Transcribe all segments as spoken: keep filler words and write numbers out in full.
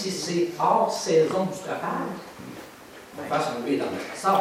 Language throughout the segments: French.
si c'est hors saison du travail, on va s'enlever dans le sort.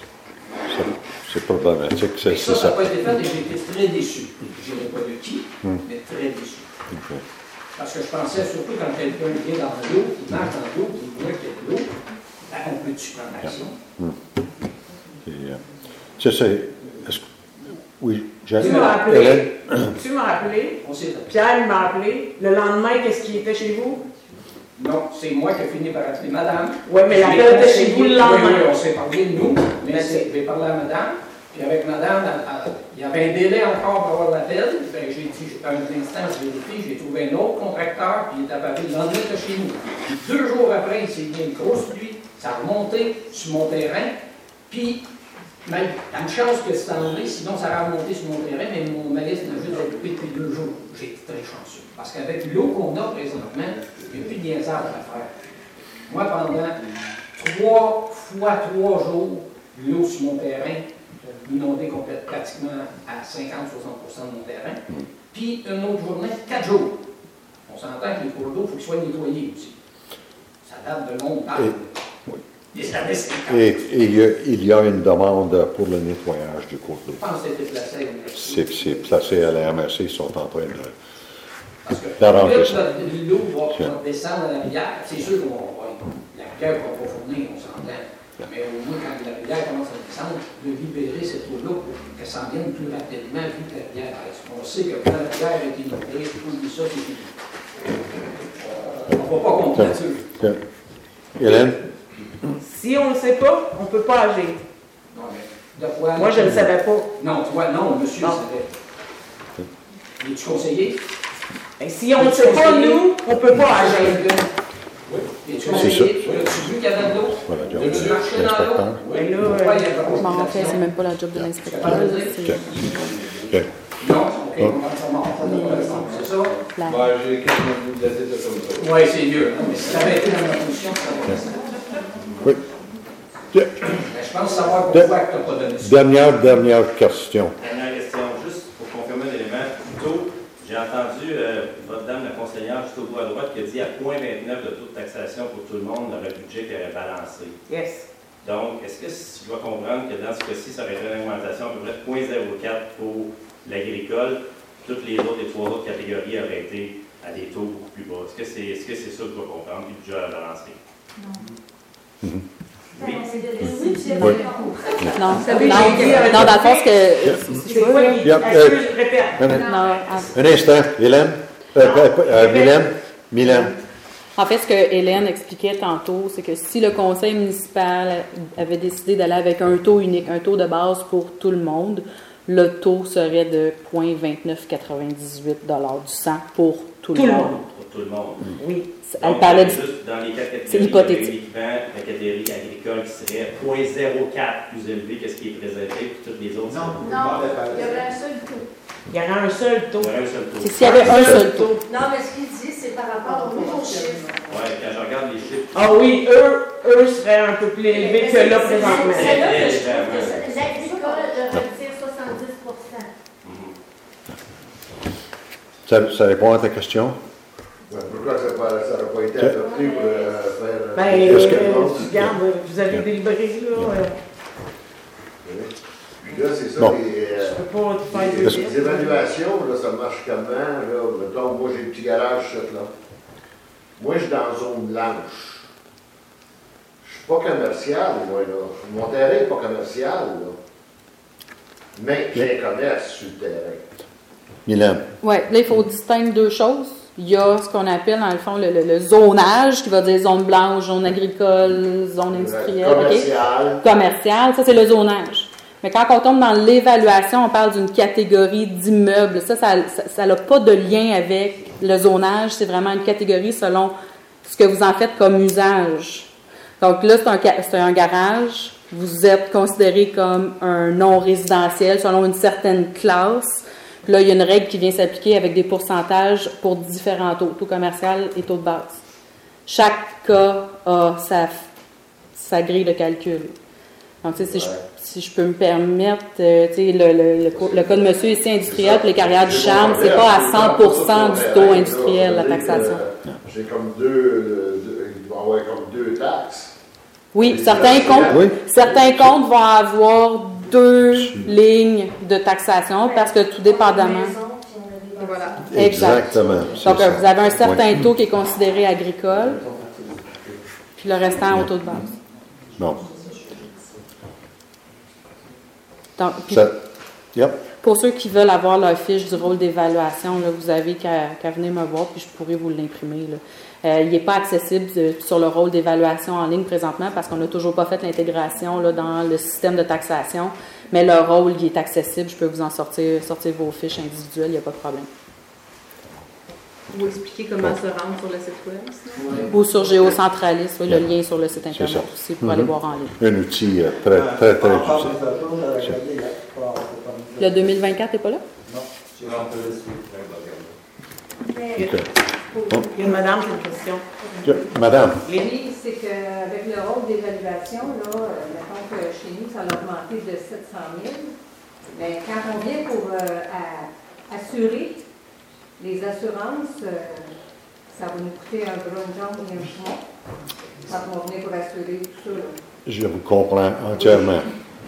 C'est problématique. C'est, ça, ça n'a pas été fait et j'ai été très déçu. Je ne dirais pas de qui, mm. mais très déçu. Okay. Parce que je pensais surtout quand quelqu'un vient dans l'eau, qui marche dans l'eau, qui voit qu'il y a de l'eau, ben, on peut-tu prendre l'action? Mm. Et, euh, c'est, c'est, est-ce, oui, j'ai Tu m'as appelé, tu m'as appelé, on s'est Pierre m'a appelé, le lendemain, qu'est-ce qui était chez vous? Non, c'est moi qui ai fini par appeler madame. Oui, mais l'appel était chez vous le lendemain. Oui, oui, on s'est parlé de nous, mais j'ai parlé à madame. Puis avec madame, elle, elle, il y avait un délai encore pour avoir l'appel. Ben, j'ai dit, un instant, je vérifie, j'ai trouvé un autre contracteur, puis il est apparu le lendemain de chez nous. Puis deux jours après, il s'est mis une grosse pluie, ça a remonté sur mon terrain, puis même, il y a une chance que c'est enlevé, sinon ça a remonté sur mon terrain, mais mon malice n'a juste occupé depuis deux jours. J'ai été très chanceux. Parce qu'avec l'eau qu'on a présentement, il n'y a plus de niaisage à faire. Moi, pendant trois fois trois jours, l'eau sur mon terrain, inondé complètement, pratiquement à cinquante à soixante pour cent de mon terrain. Puis une autre journée, quatre jours. On s'entend que les cours d'eau, il faut qu'ils soient nettoyés aussi. Ça date de longtemps. Et, des années cinquante. Et, et il, y a, il y a une demande pour le nettoyage du cours d'eau. Je pense que c'était placé. C'est, c'est placé à la M R C, ils sont en train de. Parce que d'arranger ça. L'eau va, va descendre à la rivière, c'est sûr qu'on va. La rivière va pas fournir, on s'entend. Mais au moins, quand la rivière commence à descendre, de libérer cette eau-là pour qu'elle s'en vienne plus rapidement vu que la rivière baisse. On sait que quand la rivière est inondée, tout ça, c'est fini. On ne va pas compter là-dessus. Hélène? Si on ne le sait pas, on ne peut pas agir. Non, mais de quoi? Moi, je ne le savais pas. Non, toi, non, monsieur le savait. Es-tu conseiller? Et si on ne sait pas, nous, on ne peut pas agir. Oui. Es-tu conseiller? As-tu vu qu'il y avait de l'eau? Voilà, as-tu marché dans l'eau? Oui, là, bon, en fait, c'est même pas la job de l'inspecteur. Okay. Non, ok, on va c'est ça? Bah, j'ai quelques minutes de laisser ça comme ça. Oui, c'est mieux. Mais si ça avait été dans ma position, ça aurait été ça. Oui. Mais je pense savoir pourquoi tu n'as pas donné ça. Dernière, dernière question. Dernière question, juste pour confirmer un élément. Plutôt, j'ai entendu euh, votre dame, la conseillère, juste au bout à droite, qui a dit à zéro virgule vingt-neuf de taux de taxation pour tout le monde dans le budget qui aurait balancé. Yes. Donc, est-ce que je dois comprendre que dans ce cas-ci, ça aurait été une augmentation à peu près de zéro virgule zéro quatre pour l'agricole, toutes les autres, les trois autres catégories auraient été à des taux beaucoup plus bas? Est-ce que c'est, est-ce que c'est ça que je dois comprendre, puis le budget à balancer? Non. Mm-hmm. Oui. Oui. Non, non, non, dans le fond, ce que. C'est quoi qui. Yep. Je répète. Un instant, Hélène. Euh, euh, Mylène. Mylène. En fait, ce que Hélène expliquait tantôt, c'est que si le conseil municipal avait décidé d'aller avec un taux unique, un taux de base pour tout le monde, le taux serait de zéro virgule vingt-neuf quatre-vingt-dix-huit dollars du cent pour tout, tout le monde. monde. Pour tout le monde. Oui. Elle Donc, parlait de... juste dans les quatre catégories, c'est hypothétique. Uniquement la catégorie agricole qui serait zéro virgule zéro quatre plus élevé que ce qui est présenté, puis toutes les autres. Non, non, il y aurait un seul taux. Il y aurait un seul taux. Il y aurait un seul taux. C'est s'il y avait un seul taux. Non, mais ce qu'il dit, c'est par rapport aux nouveaux chiffres. Oui, quand je regarde les chiffres. Ah oui, eux, eux seraient un peu plus élevés que là présentement. C'est là que je trouve que l'agricole retire soixante-dix pour cent. Ça, ça répond à ta question? Ouais, pourquoi ça n'aurait pas été adopté pour euh, faire. Ben, Est-ce que... euh, regarde, vous avez délibéré, là. Oui. Puis là, c'est ça, bon. les, euh, Je peux pas te faire les, les évaluations, là, ça marche comment? Là, mettons, moi, j'ai le petit garage, ça, là. Moi, je suis dans zone blanche. Je suis pas commercial, moi, là. Mon terrain n'est pas commercial, là. Mais j'ai un commerce sur le terrain. Mylène. Oui, là, il faut distinguer deux choses. Il y a ce qu'on appelle, dans le fond, le, le, le zonage, qui va dire zone blanche, zone agricole, zone industrielle. Commercial. Okay? Commercial, ça, c'est le zonage. Mais quand on tombe dans l'évaluation, on parle d'une catégorie d'immeubles. Ça, ça n'a pas de lien avec le zonage. C'est vraiment une catégorie selon ce que vous en faites comme usage. Donc là, c'est un, c'est un garage. Vous êtes considéré comme un non-résidentiel selon une certaine classe. Puis là, il y a une règle qui vient s'appliquer avec des pourcentages pour différents taux, taux commercial et taux de base. Chaque cas a sa, sa grille de calcul. Donc, tu sais, si, ouais. je, si je peux me permettre, euh, tu sais, le, le, le, le cas de monsieur ici industriel, puis les carrières du charme, c'est pas à cent pour cent du taux industriel, la taxation. J'ai comme deux, deux avoir comme deux taxes. Oui, Et certains c'est- comptes, Oui. certains comptes vont avoir deux lignes de taxation parce que tout dépendamment. Voilà. Exact. Exactement. c'est Donc, ça. vous avez un certain Oui. taux qui est considéré agricole, puis le restant au taux de base. Bon. Donc, puis Ça, yep. pour ceux qui veulent avoir leur fiche du rôle d'évaluation, là, vous avez qu'à qu'à venir me voir, puis je pourrais vous l'imprimer. là. Euh, il n'est pas accessible euh, sur le rôle d'évaluation en ligne présentement parce qu'on n'a toujours pas fait l'intégration là, dans le système de taxation, mais le rôle il est accessible. Je peux vous en sortir, sortir vos fiches individuelles, il n'y a pas de problème. Vous expliquez comment se rendre sur le site web, sinon? Ou sur Géocentralis, oui, le lien sur le site C'est internet ça. aussi pour Mhm. aller voir en ligne. Un outil euh, très, très, très utile. Le deux mille vingt-quatre n'est pas là? Mais OK. Bon. Il y a une madame qui a une question. OK. Madame, Oui, c'est qu'avec le rôle d'évaluation, là, euh, mettons que chez nous, ça a augmenté de sept cent mille. Mais quand on vient pour euh, à- assurer les assurances, euh, ça va nous coûter un bras, une jambe et un poumon. Quand on vient pour assurer tout ça. là. je vous comprends entièrement.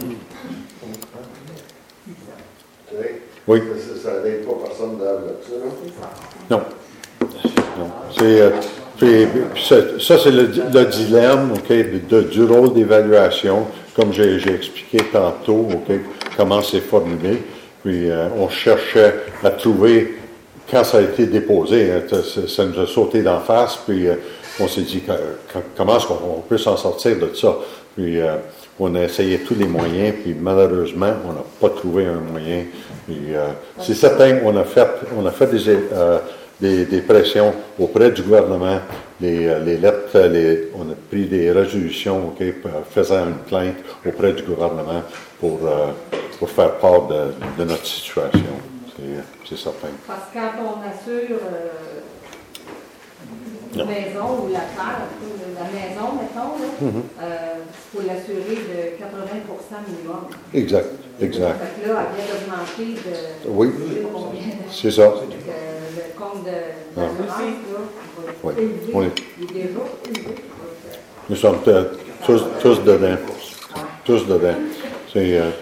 Oui. Ça n'aide pas personne dans là-dessus, là. C'est ça. Non. Non. C'est, euh, puis- puis ça, ça, c'est le, le dilemme, OK, de, de- du rôle d'évaluation, comme j'ai, j'ai expliqué tantôt, OK, comment c'est formulé. Puis euh, on cherchait à trouver, quand ça a été déposé, hein, ça, ça nous a sauté d'en face, puis euh, on s'est dit, que- que- comment est-ce qu'on peut s'en sortir de ça? Puis euh, on a essayé tous les moyens, puis malheureusement, on n'a pas trouvé un moyen. Puis, euh, c'est certain, on a fait, on a fait des, euh, des, des pressions auprès du gouvernement, les, euh, les lettres, les, on a pris des résolutions, OK, faisant une plainte auprès du gouvernement pour, euh, pour faire part de, de notre situation. C'est, c'est certain. Parce que quand on assure euh, Non. une maison ou la terre, la maison, mettons, là, Mhm. euh, il faut l'assurer de quatre-vingts pour cent minimum. Exact, exact. Fait que là, elle vient d'augmenter de. Oui, je sais pas combien. c'est ça. Donc, euh, le compte de Ah. d'assurance, là, il va Oui, être élevé. on est- Il est déjà élevé. Donc, euh, Nous sommes euh, tous, tous dedans. Tous dedans. C'est, euh,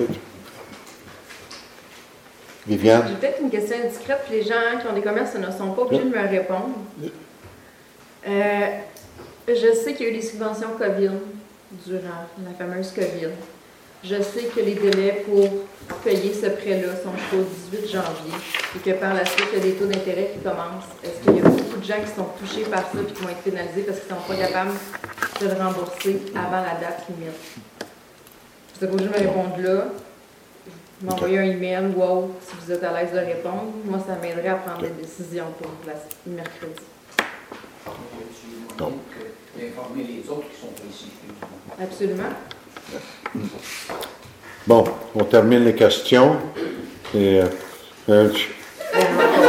Viviane? J'ai peut-être une question indiscrète, puis les gens qui ont des commerces ne sont pas obligés de me répondre. Euh, je sais qu'il y a eu des subventions COVID durant la fameuse COVID. Je sais que les délais pour payer ce prêt-là sont jusqu'au dix-huit janvier et que par la suite, il y a des taux d'intérêt qui commencent. Est-ce qu'il y a beaucoup de gens qui sont touchés par ça et qui vont être pénalisés parce qu'ils ne sont pas capables de le rembourser avant la date limite? Vous êtes obligé de me répondre là. M'envoyer un email ou autre si vous êtes à l'aise de répondre. Moi, ça m'aiderait à prendre des décisions pour la le mercredi. Non. D'informer les autres qui sont ici. Absolument. Bon, on termine les questions. Et, euh, euh, Mais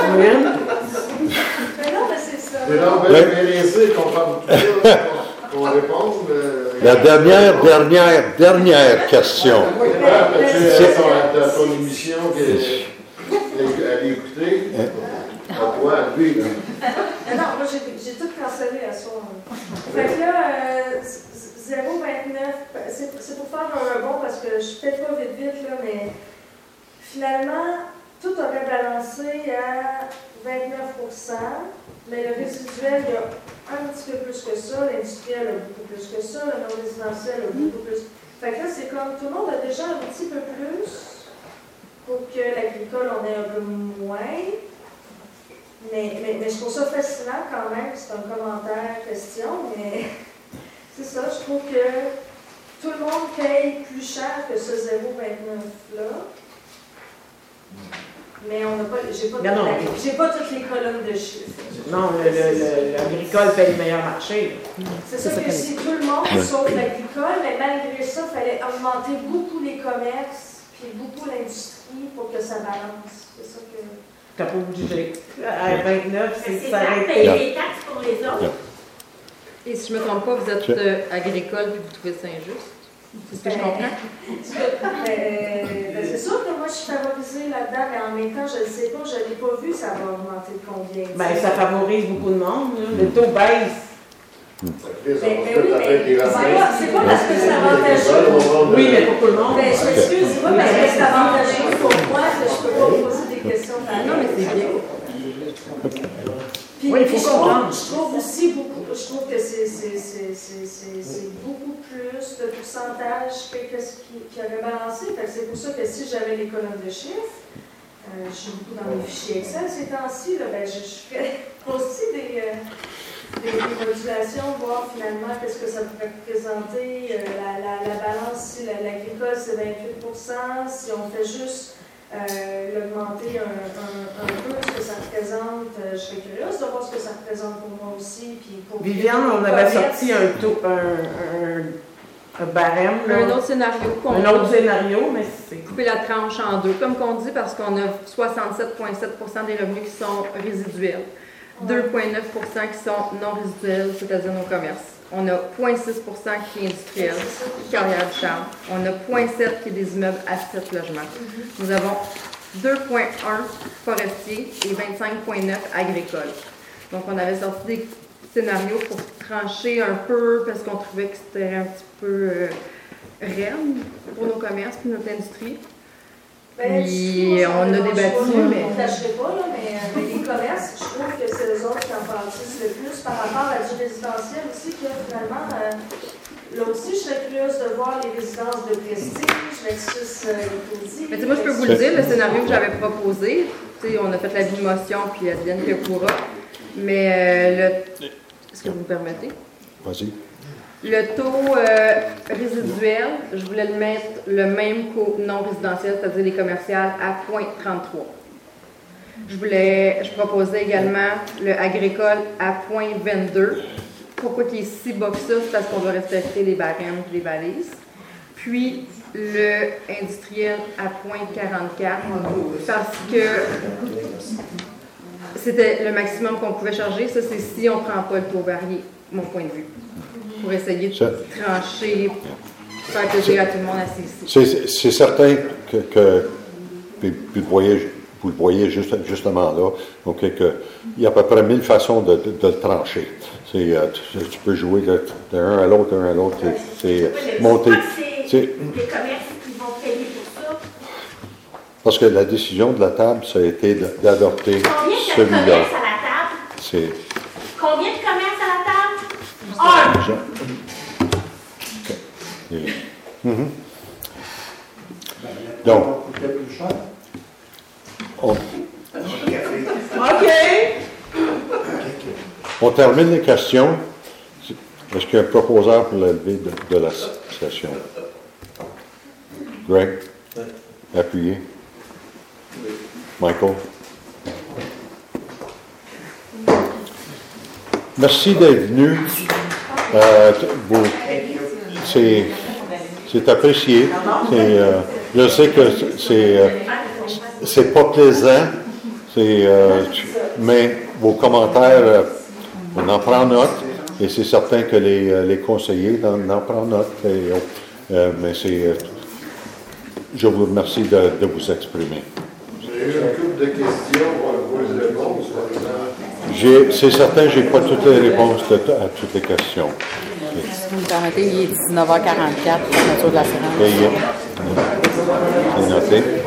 non, mais c'est ça. Mais non, Ouais. ben, laisser qu'on parle tout ça, qu'on réponde. euh, la dernière, dernière, dernière question. Tu es dans ton émission, elle est écoutée. À toi, à lui, là. Mais non, moi, j'ai j'ai tout cancellé à soir. Fait que là, euh, zéro virgule vingt-neuf, c'est c'est pour faire un rebond parce que je suis peut-être pas vite vite, là, mais finalement, tout aurait balancé à vingt-neuf pour cent, mais le résiduel, il y a un petit peu plus que ça, l'industriel a beaucoup plus que ça, le non résidentiel a beaucoup plus. Fait que là, c'est comme tout le monde a déjà un petit peu plus pour que l'agricole en ait un peu moins. Mais, mais, mais je trouve ça fascinant quand même, c'est un commentaire, question, mais c'est ça, je trouve que tout le monde paye plus cher que ce zéro virgule vingt-neuf-là. Mais on n'a pas, j'ai pas, Non, non. toutes la- j'ai pas toutes les colonnes de chiffres. Non, le- le- le- l'agricole fait le meilleur marché. C'est ça que si tout le monde, sauf l'agricole, mais malgré ça, il fallait augmenter beaucoup les commerces, puis beaucoup l'industrie pour que ça balance. C'est ça que... T'as pas obligé. À vingt-neuf, Mais c'est c'est ça. ça, arrête. payer les taxes pour les autres. Et si je ne me trompe pas, vous êtes euh, agricole et vous trouvez ça injuste? C'est ce que je comprends? Ben, ben, c'est sûr que moi, je suis favorisée là-dedans, mais en même temps, je ne sais pas, je ne l'ai pas vu, ça va augmenter de combien. Ben, ça favorise beaucoup de monde. Là. Le taux baisse. Mais, mais oui, mais c'est pas, c'est pas parce que c'est avantageux. Oui, mais pour tout le monde. Mais je m'excuse, c'est pas parce que c'est avantageux pour moi que je peux pas poser des questions pareilles. Non, mais c'est bien. Puis, Oui, il faut puis je, trouve, comprendre. je trouve aussi beaucoup, je trouve que c'est, c'est, c'est, c'est, c'est, c'est beaucoup plus de pourcentage que ce qui, qui avait balancé. Fait que c'est pour ça que si j'avais les colonnes de chiffres, euh, je suis beaucoup dans mes fichiers Excel ces temps-ci, là, ben, je, je fais aussi des, euh, des, des modulations, voir finalement qu'est-ce que ça pourrait représenter, euh, la, la, la balance, si la, l'agricole c'est vingt-huit pour cent, si on fait juste Euh, l'augmenter un, un, un peu, ce que ça représente, euh, je serais curieuse de voir ce que ça représente pour moi aussi. Puis pour Viviane, on avait sorti un, taux, un, un, un barème. Là. Un autre scénario. Un autre scénario, mais c'est... Couper la tranche en deux, comme qu'on dit, parce qu'on a soixante-sept virgule sept pour cent des revenus qui sont résiduels, deux virgule neuf pour cent qui sont non résiduels, c'est-à-dire nos commerces. On a zéro virgule six pour cent qui est industriel, carrière du charme. On a zéro virgule sept qui est des immeubles à sept logements. Nous avons deux virgule un forestiers et vingt-cinq virgule neuf agricoles. Donc, on avait sorti des scénarios pour trancher un peu parce qu'on trouvait que c'était un petit peu euh, raide pour nos commerces et notre industrie. Ben, Puis, on a débattu, mais... Je ne tâcherai pas, là, mais, euh, mais les commerces, je trouve que c'est eux autres qui en bâtissent le plus par rapport à du résidentiel aussi, que finalement, euh, là aussi, je serais curieuse de voir les résidences de prestige versus euh, les cosy. Mais tu sais, moi, je peux vous le dire, le scénario que j'avais proposé, tu sais, on a fait la motion, puis advienne que pourra, mais euh, le... Est-ce que vous me permettez? Vas-y. Le taux euh, résiduel, je voulais le mettre le même qu'au non résidentiel, c'est-à-dire les commerciales, à zéro virgule trente-trois. Je voulais, je proposais également le agricole à zéro virgule vingt-deux. Pourquoi il est si bas que ça? C'est parce qu'on doit respecter les barèmes et les balises. Puis le industriel à zéro virgule quarante-quatre, parce que c'était le maximum qu'on pouvait charger. Ça, c'est si on ne prend pas le taux varié, mon point de vue. Pour essayer de ça. trancher, faire plaisir à tout le monde assis ici. C'est, c'est certain que, que puis, puis vous, voyez, vous le voyez juste, justement là, okay, que, il y a à peu près mille façons de, de, de le trancher. C'est, euh, tu, tu peux jouer de, de un à l'autre, un à l'autre, c'est, c'est monter. C'est les commerces qui vont payer pour ça. Parce que la décision de la table, ça a été de, d'adopter Combien de celui-là. commerces à la table? C'est... Combien de commerces à la table? Un! Okay. Et... Mm-hmm. Donc, on... OK! on termine les questions. Est-ce qu'il y a un proposeur pour la levée de, de la session? Greg? Appuyé? Michael? Merci d'être venu. Euh, vous, c'est, c'est apprécié. C'est, euh, je sais que c'est, euh, c'est pas plaisant, c'est, euh, mais vos commentaires, euh, on en prend note, et c'est certain que les, les conseillers en, en prennent note. Et, euh, mais c'est, euh, je vous remercie de, de vous exprimer. J'ai eu un couple de questions pour vos réponses, par exemple. J'ai, c'est certain, je n'ai pas toutes les réponses de, à toutes les questions. Si vous me permettez, il est dix-neuf heures quarante-quatre, la nature de la séance. C'est noté.